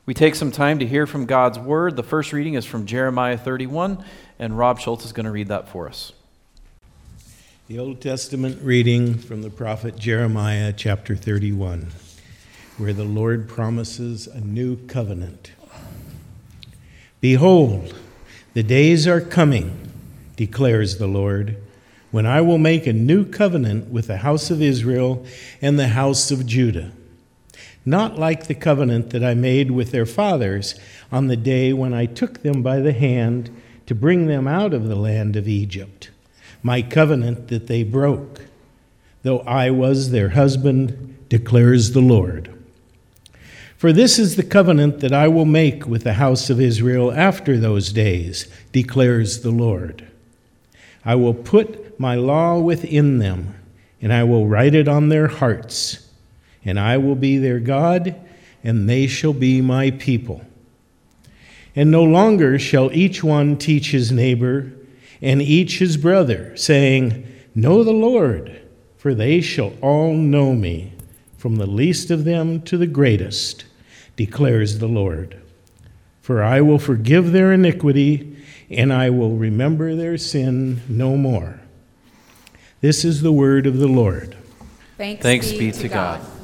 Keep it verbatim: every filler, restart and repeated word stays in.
We take some time to hear from God's Word. The first reading is from Jeremiah thirty-one, and Rob Schultz is going to read that for us. The Old Testament reading from the prophet Jeremiah, chapter thirty-one, where the Lord promises a new covenant. Behold, the days are coming, declares the Lord, when I will make a new covenant with the house of Israel and the house of Judah, not like the covenant that I made with their fathers on the day when I took them by the hand to bring them out of the land of Egypt, my covenant that they broke, though I was their husband, declares the Lord. For this is the covenant that I will make with the house of Israel after those days, declares the Lord. I will put my law within them, and I will write it on their hearts, and I will be their God, and they shall be my people. And no longer shall each one teach his neighbor, and each his brother, saying, Know the Lord, for they shall all know me, from the least of them to the greatest, declares the Lord. For I will forgive their iniquity, and I will remember their sin no more. This is the word of the Lord. Thanks, Thanks be, be to to God. God.